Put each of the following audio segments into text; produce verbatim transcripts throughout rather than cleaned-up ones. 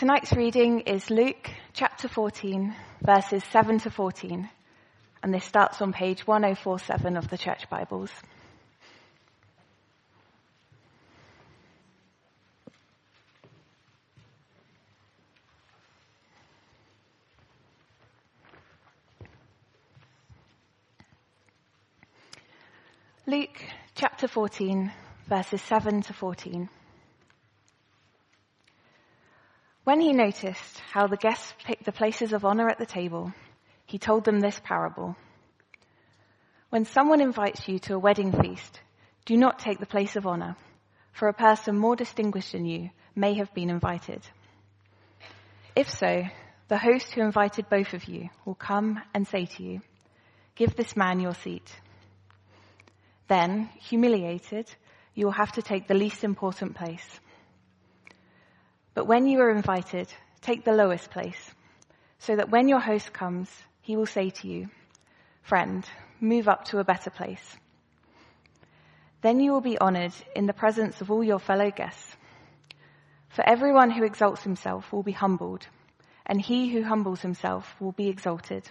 Tonight's reading is Luke chapter fourteen, verses seven to fourteen, and this starts on page one oh four seven of the Church Bibles. Luke chapter fourteen, verses seven to fourteen. When he noticed how the guests picked the places of honor at the table, he told them this parable. When someone invites you to a wedding feast, do not take the place of honor, for a person more distinguished than you may have been invited. If so, the host who invited both of you will come and say to you, "Give this man your seat." Then, humiliated, you will have to take the least important place. But when you are invited, take the lowest place, so that when your host comes, he will say to you, "Friend, move up to a better place." Then you will be honored in the presence of all your fellow guests. For everyone who exalts himself will be humbled, and he who humbles himself will be exalted.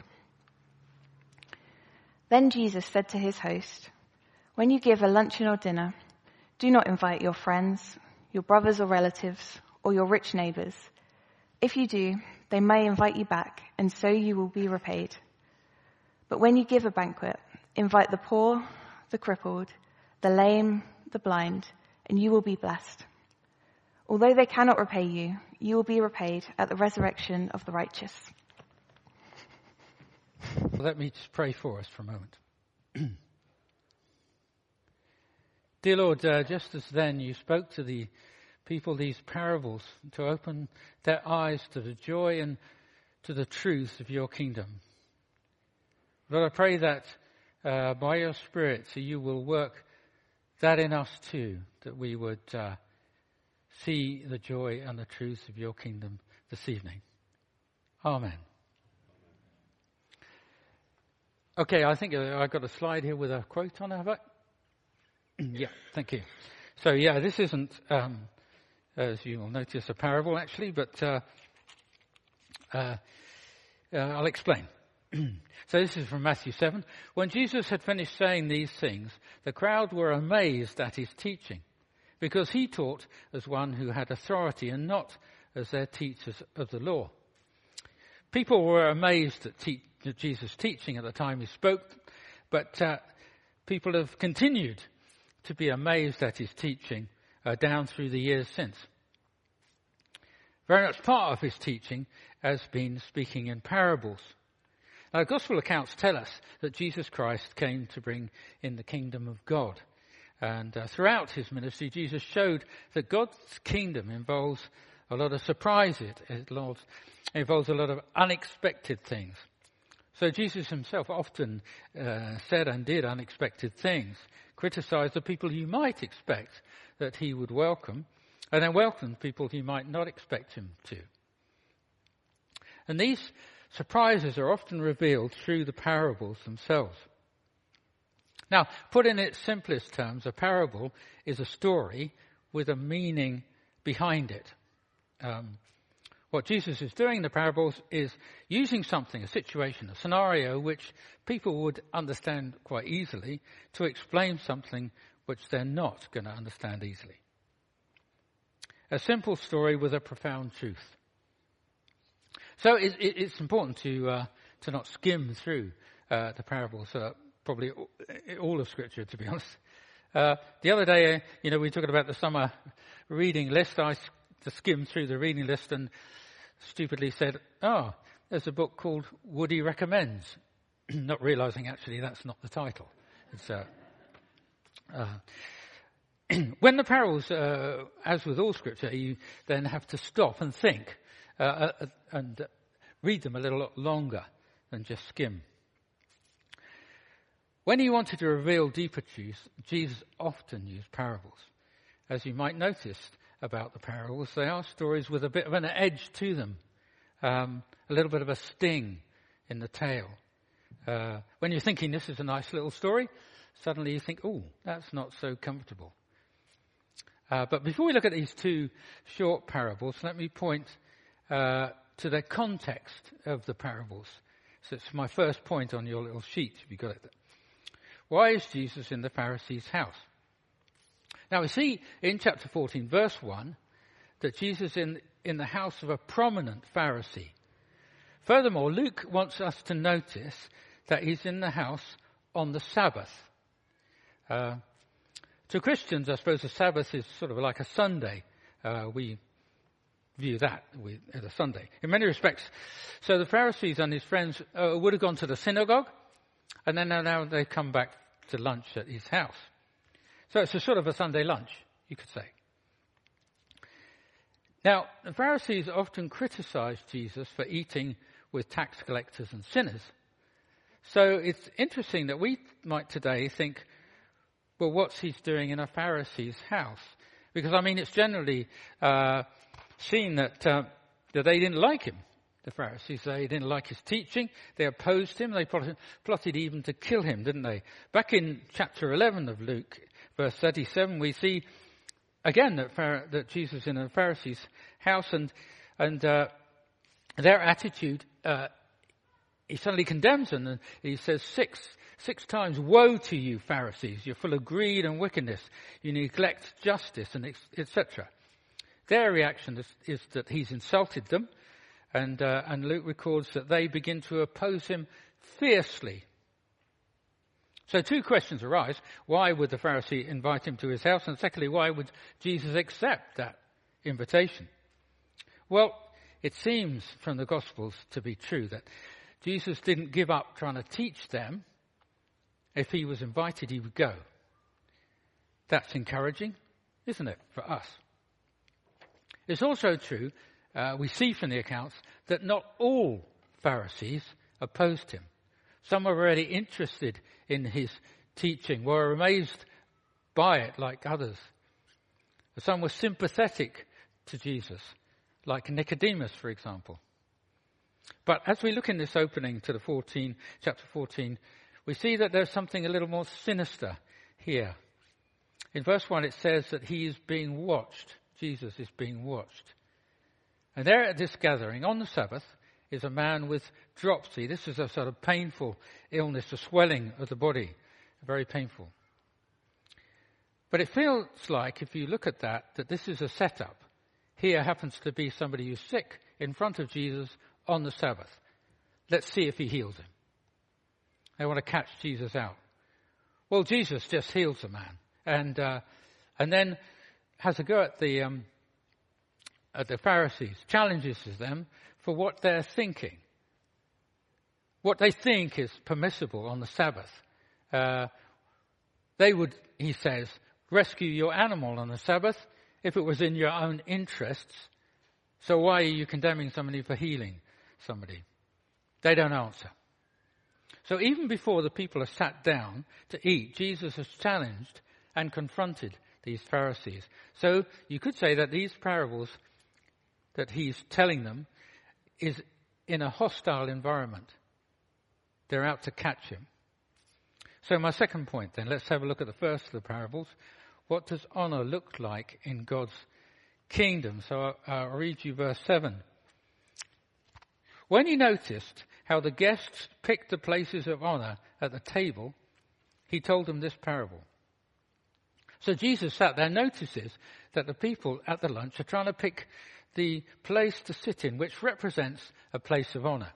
Then Jesus said to his host, "When you give a luncheon or dinner, do not invite your friends, your brothers or relatives, or your rich neighbors. If you do, they may invite you back, and so you will be repaid. But when you give a banquet, invite the poor, the crippled, the lame, the blind, and you will be blessed. Although they cannot repay you, you will be repaid at the resurrection of the righteous." Let me just pray for us for a moment. Dear Lord, uh, just as then you spoke to the people these parables to open their eyes to the joy and to the truth of your kingdom. Lord, I pray that uh, by your Spirit so you will work that in us too, that we would uh, see the joy and the truth of your kingdom this evening. Amen. Okay, I think I've got a slide here with a quote on it, have I? Yeah, thank you. So yeah, this isn't, um, as you will notice, a parable actually, but uh, uh, uh, I'll explain. So this is from Matthew seven. When Jesus had finished saying these things, the crowd were amazed at his teaching, because he taught as one who had authority and not as their teachers of the law. People were amazed at, te- at Jesus' teaching at the time he spoke, but uh, people have continued to be amazed at his teaching uh, down through the years since. Very much part of his teaching has been speaking in parables. Now, gospel accounts tell us that Jesus Christ came to bring in the kingdom of God. And uh, throughout his ministry, Jesus showed that God's kingdom involves a lot of surprises. It involves a lot of unexpected things. So Jesus himself often uh, said and did unexpected things, criticized the people you might expect that he would welcome, and then welcomed people you might not expect him to. And these surprises are often revealed through the parables themselves. Now, put in its simplest terms, a parable is a story with a meaning behind it. Um, what Jesus is doing in the parables is using something, a situation, a scenario, which people would understand quite easily to explain something which they're not going to understand easily. A simple story with a profound truth. So it, it, it's important to uh, to not skim through uh, the parables, uh, probably all of Scripture, to be honest. Uh, the other day, uh, you know, we were talking about the summer reading list. I just skimmed through the reading list and stupidly said, oh, there's a book called Woody Recommends, not realizing actually that's not the title. It's uh, uh, when the parables, uh, as with all Scripture, you then have to stop and think uh, uh, and read them a little longer than just skim. When he wanted to reveal deeper truths, Jesus often used parables. As you might notice about the parables, they are stories with a bit of an edge to them, um, a little bit of a sting in the tail. Uh, when you're thinking this is a nice little story, suddenly you think, oh, that's not so comfortable. Uh, but before we look at these two short parables, let me point uh, to the context of the parables. So it's my first point on your little sheet, if you got it. Why is Jesus in the Pharisees' house? Now we see in chapter fourteen, verse one, that Jesus is in, in the house of a prominent Pharisee. Furthermore, Luke wants us to notice that he's in the house on the Sabbath. Uh, to Christians, I suppose the Sabbath is sort of like a Sunday. Uh, we view that as a Sunday in many respects. So the Pharisees and his friends uh, would have gone to the synagogue, and then now they come back to lunch at his house. So it's a sort of a Sunday lunch, you could say. Now, the Pharisees often criticized Jesus for eating with tax collectors and sinners. So it's interesting that we might today think, well, what's he doing in a Pharisee's house? Because, I mean, it's generally uh, seen that, uh, that they didn't like him. The Pharisees, they didn't like his teaching. They opposed him. They plotted, plotted even to kill him, didn't they? Back in chapter eleven of Luke, verse thirty-seven, we see again that, that Jesus is in a Pharisee's house, and and uh, their attitude, uh, he suddenly condemns them, and he says six six times, "Woe to you, Pharisees! You're full of greed and wickedness. You neglect justice," and et cetera. Their reaction is, is that he's insulted them. And, uh, and Luke records that they begin to oppose him fiercely. So two questions arise. Why would the Pharisee invite him to his house? And secondly, why would Jesus accept that invitation? Well, it seems from the Gospels to be true that Jesus didn't give up trying to teach them. If he was invited, he would go. That's encouraging, isn't it, for us? It's also true, Uh, we see from the accounts, that not all Pharisees opposed him. Some were already interested in his teaching, were amazed by it like others. Some were sympathetic to Jesus, like Nicodemus, for example. But as we look in this opening to the fourteen, chapter fourteen, we see that there's something a little more sinister here. In verse one it says that he is being watched. Jesus is being watched. And there at this gathering on the Sabbath is a man with dropsy. This is a sort of painful illness, a swelling of the body, very painful. But it feels like, if you look at that, that this is a setup. Here happens to be somebody who's sick in front of Jesus on the Sabbath. Let's see if he heals him. They want to catch Jesus out. Well, Jesus just heals the man, and uh, and then has a go at the um, at the Pharisees, challenges them for what they're thinking, what they think is permissible on the Sabbath. Uh, they would, he says, rescue your animal on the Sabbath if it was in your own interests. So why are you condemning somebody for healing somebody? They don't answer. So even before the people are sat down to eat, Jesus has challenged and confronted these Pharisees. So you could say that these parables that he's telling them is in a hostile environment. They're out to catch him. So my second point then, let's have a look at the first of the parables. What does honor look like in God's kingdom? So I'll, I'll read you verse seven. When he noticed how the guests picked the places of honor at the table, he told them this parable. So Jesus sat there, notices that the people at the lunch are trying to pick the place to sit in, which represents a place of honor.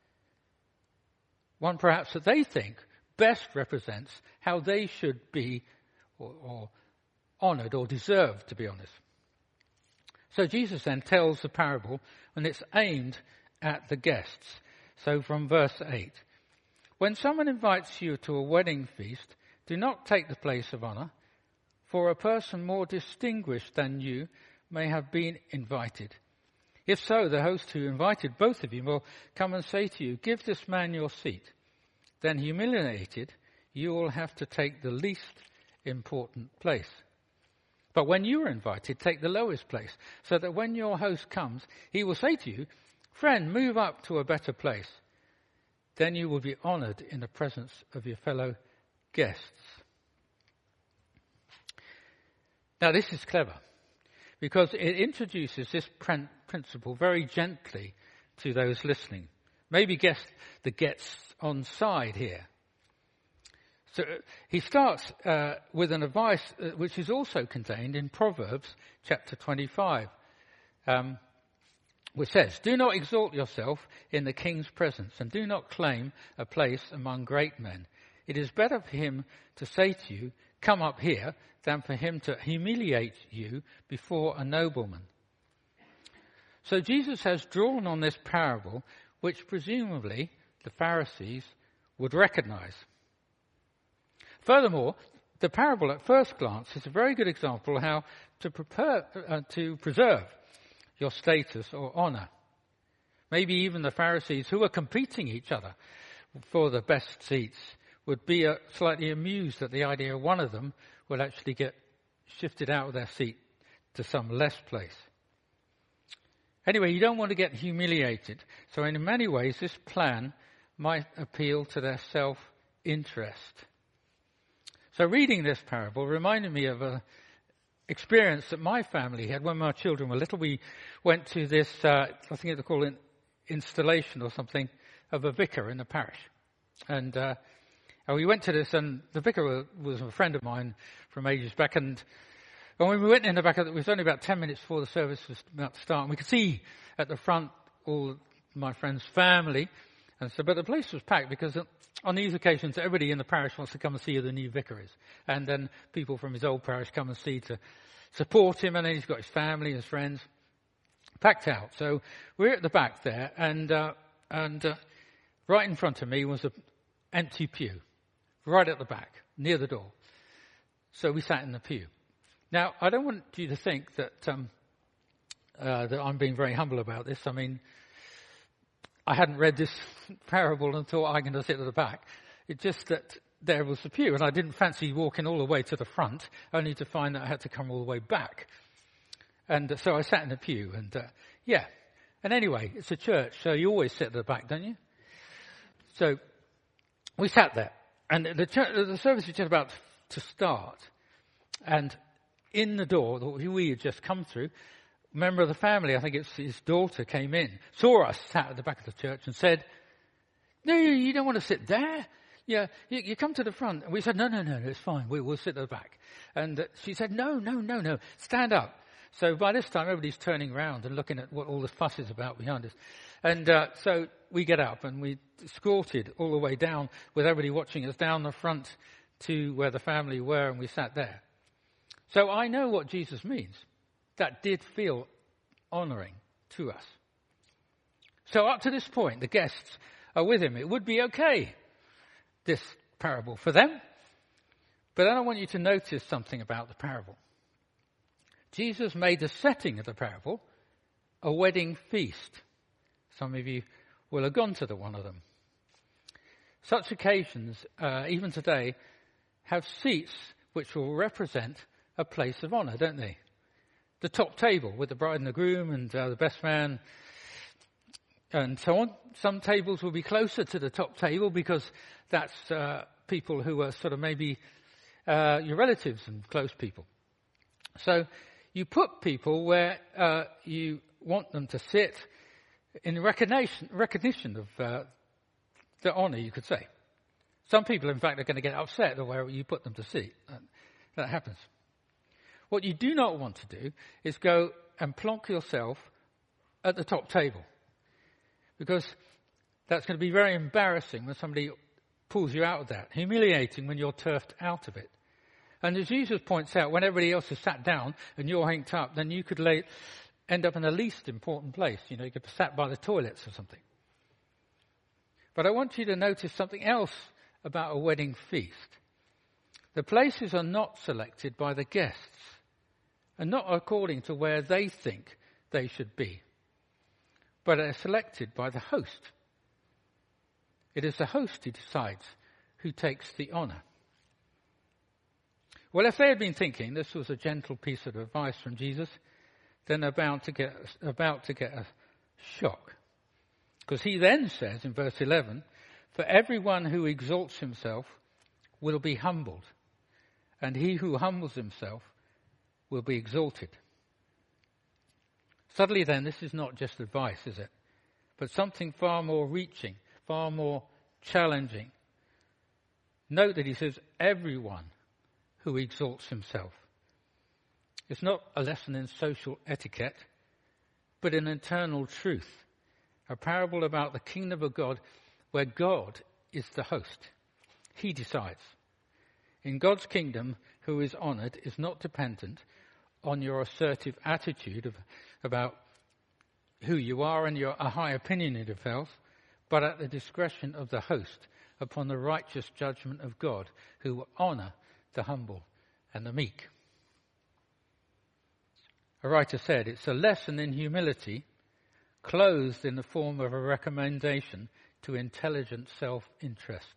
One perhaps that they think best represents how they should be or, or honored or deserved, to be honest. So Jesus then tells the parable, and it's aimed at the guests. So from verse eight, when someone invites you to a wedding feast, do not take the place of honor, for a person more distinguished than you may have been invited. If so, the host who invited both of you will come and say to you, give this man your seat. Then humiliated, you will have to take the least important place. But when you are invited, take the lowest place, so that when your host comes, he will say to you, friend, move up to a better place. Then you will be honored in the presence of your fellow guests. Now this is clever, because it introduces this prin- principle very gently to those listening. Maybe guess the gets on side here. So he starts uh, with an advice uh, which is also contained in Proverbs chapter twenty-five, um, which says, "Do not exalt yourself in the king's presence, and do not claim a place among great men. It is better for him to say to you, 'Come up here,' than for him to humiliate you before a nobleman." So Jesus has drawn on this parable, which presumably the Pharisees would recognize. Furthermore, the parable at first glance is a very good example of how to prepare, uh, to preserve your status or honor. Maybe even the Pharisees, who are competing each other for the best seats, would be uh, slightly amused at the idea of one of them will actually get shifted out of their seat to some less place. Anyway, you don't want to get humiliated. So in many ways, this plan might appeal to their self-interest. So reading this parable reminded me of an experience that my family had when my children were little. We went to this, uh, I think they call it installation or something, of a vicar in the parish. And, uh, and we went to this, and the vicar was a friend of mine from ages back. And when we went in the back, it was only about ten minutes before the service was about to start. And we could see at the front all my friend's family. And so, but the place was packed because on these occasions, everybody in the parish wants to come and see who the new vicar is. And then people from his old parish come and see to support him. And then he's got his family, his friends, packed out. So we're at the back there, and uh, and uh, right in front of me was an empty pew, right at the back, near the door. So we sat in the pew. Now, I don't want you to think that um, uh, that I'm being very humble about this. I mean, I hadn't read this parable and thought I'm going to sit at the back. It's just that there was the pew, and I didn't fancy walking all the way to the front, only to find that I had to come all the way back. And uh, so I sat in the pew, and uh, yeah. And anyway, it's a church, so you always sit at the back, don't you? So we sat there, and the, church, the service was just about to start, and in the door that we had just come through, a member of the family, I think it's his daughter, came in, saw us sat at the back of the church and said, "No, you don't want to sit there. Yeah, you, you come to the front." And we said, no, no, no, it's fine. We, we'll sit at the back. And uh, she said, no, no, no, no, stand up. So by this time, everybody's turning around and looking at what all the fuss is about behind us. And uh, so we get up and we escorted all the way down with everybody watching us down the front to where the family were, and we sat there. So I know what Jesus means. That did feel honouring to us. So up to this point, the guests are with him. It would be okay, this parable, for them. But then I want you to notice something about the parable. Jesus made the setting of the parable a wedding feast. Some of you will have gone to the one of them. Such occasions, uh, even today, have seats which will represent a place of honour, don't they? The top table with the bride and the groom and uh, the best man and so on. Some tables will be closer to the top table because that's uh, people who are sort of maybe uh, your relatives and close people. So you put people where uh, you want them to sit in recognition, recognition of uh, the honour, you could say. Some people, in fact, are going to get upset at where you put them to sit. That, that happens. What you do not want to do is go and plonk yourself at the top table, because that's going to be very embarrassing when somebody pulls you out of that, humiliating when you're turfed out of it. And as Jesus points out, when everybody else is sat down and you're hanged up, then you could lay, end up in the least important place. You know, you could be sat by the toilets or something. But I want you to notice something else about a wedding feast. The places are not selected by the guests, and not according to where they think they should be, but are selected by the host. It is the host who decides who takes the honour. Well, if they had been thinking this was a gentle piece of advice from Jesus, then they're bound to get, about to get a shock. Because he then says in verse eleven, "For everyone who exalts himself will be humbled, and he who humbles himself will be exalted." Suddenly then, this is not just advice, is it? But something far more reaching, far more challenging. Note that he says, everyone who exalts himself. It's not a lesson in social etiquette, but in eternal truth. A parable about the kingdom of God where God is the host. He decides. In God's kingdom, who is honored is not dependent on your assertive attitude of, about who you are and your a high opinion of yourself, but at the discretion of the host upon the righteous judgment of God, who will honor the humble and the meek. A writer said, it's a lesson in humility clothed in the form of a recommendation to intelligent self-interest.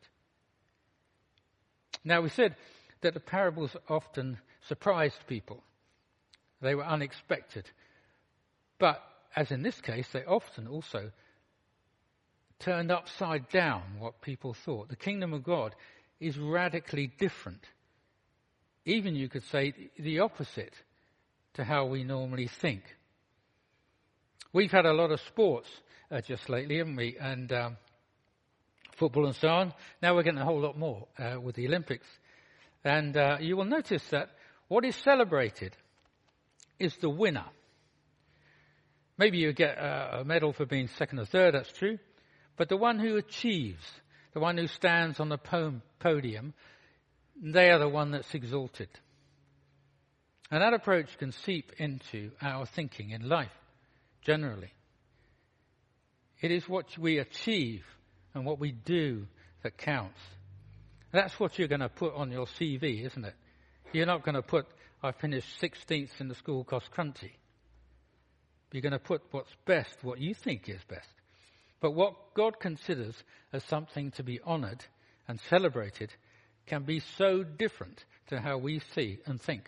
Now, we said that the parables often surprised people. They were unexpected. But, as in this case, they often also turned upside down what people thought. The kingdom of God is radically different. Even, you could say, the opposite to how we normally think. We've had a lot of sports uh, just lately, haven't we? And um, football and so on. Now we're getting a whole lot more uh, with the Olympics. And uh, you will notice that what is celebrated is the winner. Maybe you get uh, a medal for being second or third, that's true. But the one who achieves, the one who stands on the podium, they are the one that's exalted. And that approach can seep into our thinking in life, generally. It is what we achieve and what we do that counts. That's what you're going to put on your C V, isn't it? You're not going to put, I finished sixteenth in the school cross country. You're going to put what's best, what you think is best. But what God considers as something to be honoured and celebrated can be so different to how we see and think.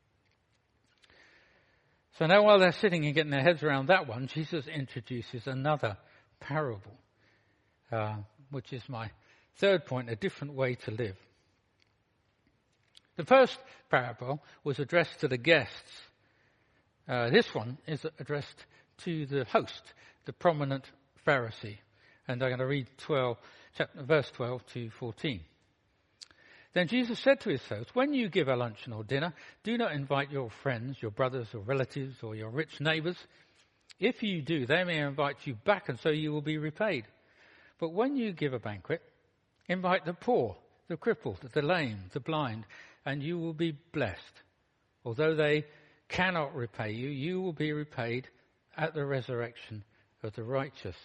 So now while they're sitting and getting their heads around that one, Jesus introduces another parable, uh, which is my third point, a different way to live. The first parable was addressed to the guests. Uh, this one is addressed to the host, the prominent Pharisee. And I'm going to read twelve, chapter, verse twelve to fourteen. Then Jesus said to his host, when you give a luncheon or dinner, do not invite your friends, your brothers or relatives or your rich neighbours. If you do, they may invite you back and so you will be repaid. But when you give a banquet, invite the poor, the crippled, the lame, the blind, and you will be blessed. Although they cannot repay you, you will be repaid at the resurrection of the righteous.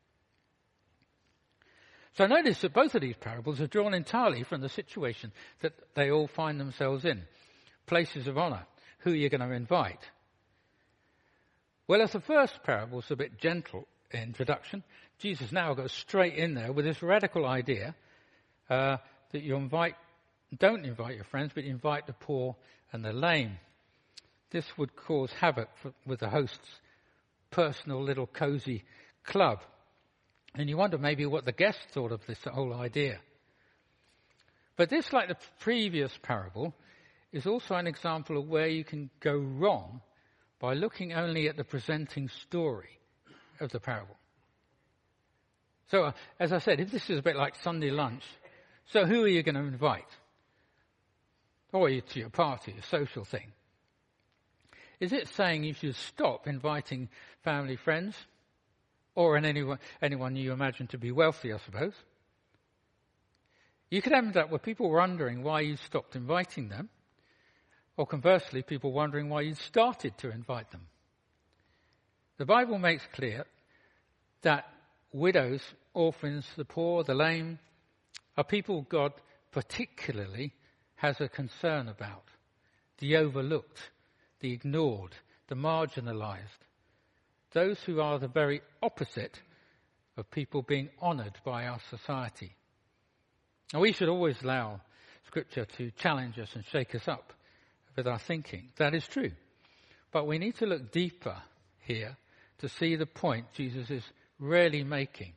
So notice that both of these parables are drawn entirely from the situation that they all find themselves in. Places of honour. Who are you going to invite? Well, as the first parable was a bit gentle introduction, Jesus now goes straight in there with this radical idea uh, that you invite, don't invite your friends, but invite the poor and the lame. This would cause havoc for, with the host's personal little cosy club. And you wonder maybe what the guests thought of this whole idea. But this, like the previous parable, is also an example of where you can go wrong by looking only at the presenting story of the parable. So, uh, as I said, if this is a bit like Sunday lunch, so who are you going to invite? Or to your party, a social thing? Is it saying you should stop inviting family, friends? Or in anyone, anyone you imagine to be wealthy, I suppose. You could end up with people wondering why you stopped inviting them. Or conversely, people wondering why you started to invite them. The Bible makes clear that widows, orphans, the poor, the lame, are people God particularly has a concern about. The overlooked, the ignored, the marginalized. Those who are the very opposite of people being honoured by our society. Now, we should always allow Scripture to challenge us and shake us up with our thinking. That is true. But we need to look deeper here to see the point Jesus is really making.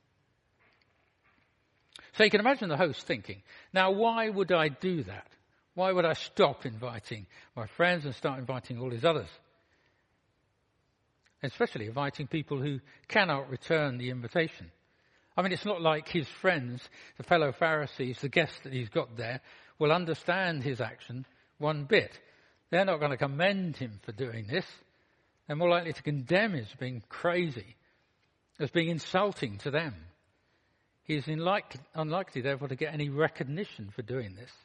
So you can imagine the host thinking, now why would I do that? Why would I stop inviting my friends and start inviting all these others? especially inviting people who cannot return the invitation. I mean, it's not like his friends, the fellow Pharisees, the guests that he's got there, will understand his action one bit. They're not going to commend him for doing this. They're more likely to condemn him as being crazy, as being insulting to them. He is unlikely, unlikely, therefore, to get any recognition for doing this.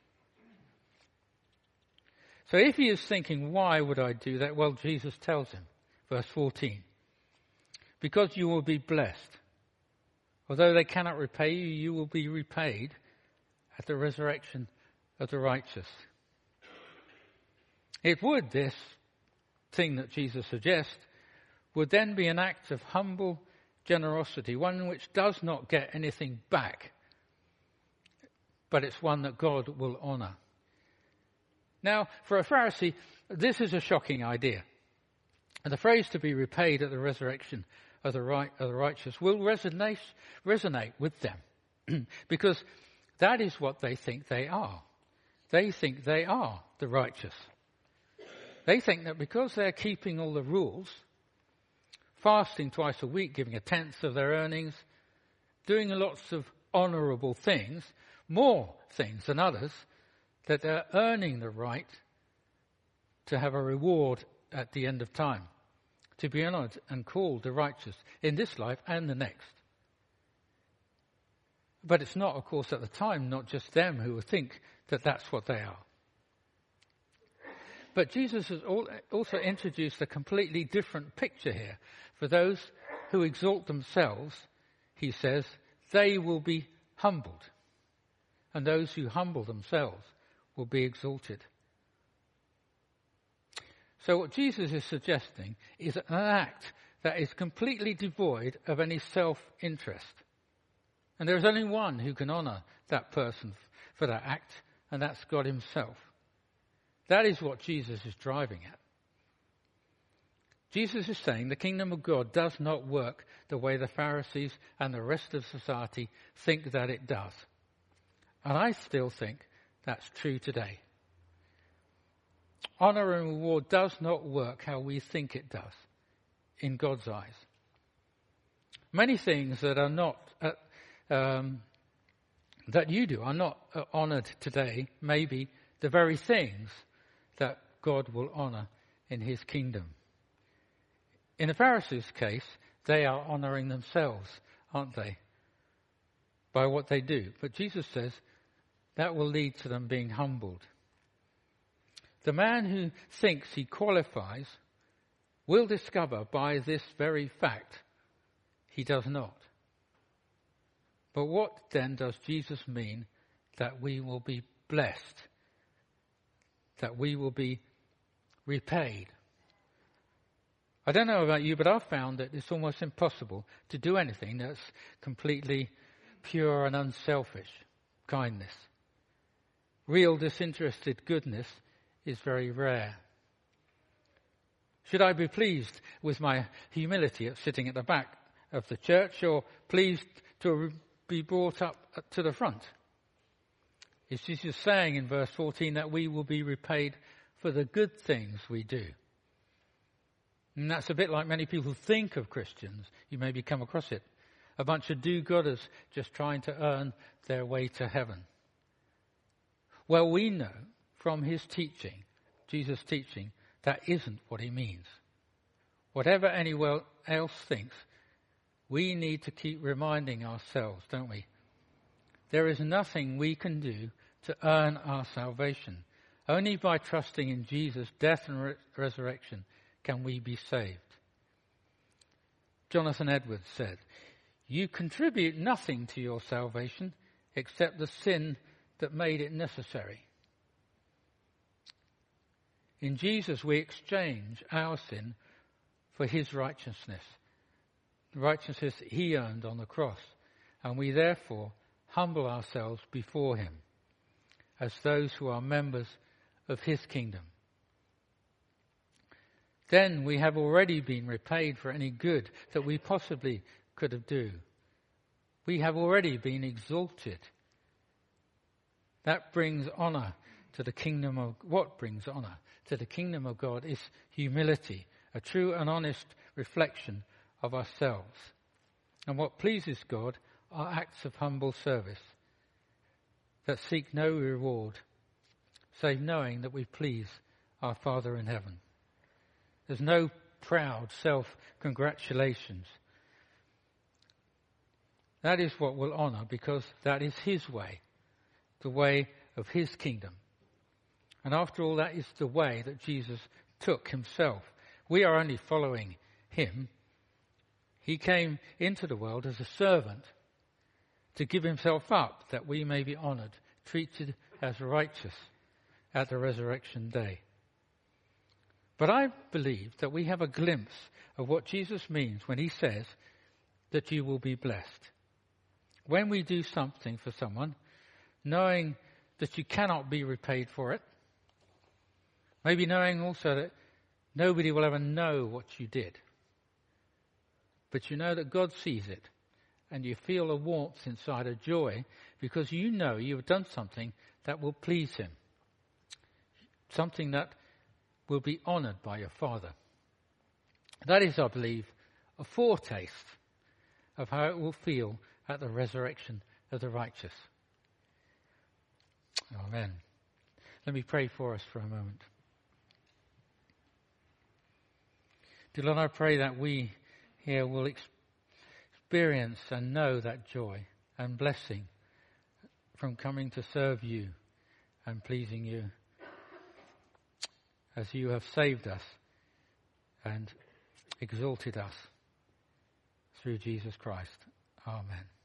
So if he is thinking, why would I do that? Well, Jesus tells him, verse fourteen, because you will be blessed. Although they cannot repay you, you will be repaid at the resurrection of the righteous. It would, this thing that Jesus suggests, would then be an act of humble generosity, one which does not get anything back, but it's one that God will honour. Now, for a Pharisee, this is a shocking idea. And the phrase to be repaid at the resurrection of the, right, of the righteous will resonate, resonate with them because that is what they think they are. They think they are the righteous. They think that because they're keeping all the rules, fasting twice a week, giving a tenth of their earnings, doing lots of honourable things, more things than others, that they're earning the right to have a reward at the end of time, to be honoured and called the righteous in this life and the next. But it's not, of course, at the time, not just them who think that that's what they are. But Jesus has also introduced a completely different picture here. For those who exalt themselves, he says, they will be humbled. And those who humble themselves will be exalted. So what Jesus is suggesting is an act that is completely devoid of any self-interest. And there is only one who can honour that person for that act, and that's God himself. That is what Jesus is driving at. Jesus is saying the kingdom of God does not work the way the Pharisees and the rest of society think that it does. And I still think that's true today. Honour and reward does not work how we think it does in God's eyes. Many things that are not uh, um, that you do are not uh, honoured today, maybe the very things that God will honour in his kingdom. In the Pharisees' case, they are honouring themselves, aren't they, by what they do. But Jesus says that will lead to them being humbled. The man who thinks he qualifies will discover by this very fact he does not. But what then does Jesus mean that we will be blessed, that we will be repaid? I don't know about you, but I've found that it's almost impossible to do anything that's completely pure and unselfish kindness. Real disinterested goodness is very rare. Should I be pleased with my humility at sitting at the back of the church, or pleased to be brought up to the front? Is Jesus saying in verse fourteen that we will be repaid for the good things we do? And that's a bit like many people think of Christians. You maybe come across it. A bunch of do-gooders just trying to earn their way to heaven. Well, we know from his teaching, Jesus' teaching, that isn't what he means. Whatever anyone else thinks, we need to keep reminding ourselves, don't we? There is nothing we can do to earn our salvation. Only by trusting in Jesus' death and re- resurrection can we be saved. Jonathan Edwards said, "You contribute nothing to your salvation except the sin that made it necessary." In Jesus we exchange our sin for his righteousness, the righteousness that he earned on the cross, and we therefore humble ourselves before him as those who are members of his kingdom. Then we have already been repaid for any good that we possibly could have do. We have already been exalted. That brings honour to the kingdom of, what brings honour to the kingdom of God is humility a true and honest reflection of ourselves. And what pleases God are acts of humble service that seek no reward, save knowing that we please our Father in heaven. There's no proud self-congratulations. That is what will honour, because that is his way, the way of his kingdom. And after all, that is the way that Jesus took himself. We are only following him. He came into the world as a servant to give himself up that we may be honoured, treated as righteous at the resurrection day. But I believe that we have a glimpse of what Jesus means when he says that you will be blessed. When we do something for someone, knowing that you cannot be repaid for it, maybe knowing also that nobody will ever know what you did, but you know that God sees it, and you feel a warmth inside, a joy, because you know you have done something that will please him, something that will be honoured by your Father. That is, I believe, a foretaste of how it will feel at the resurrection of the righteous. Amen. Let me pray for us for a moment. Dear Lord, I pray that we here will experience and know that joy and blessing from coming to serve you and pleasing you, as you have saved us and exalted us through Jesus Christ. Amen.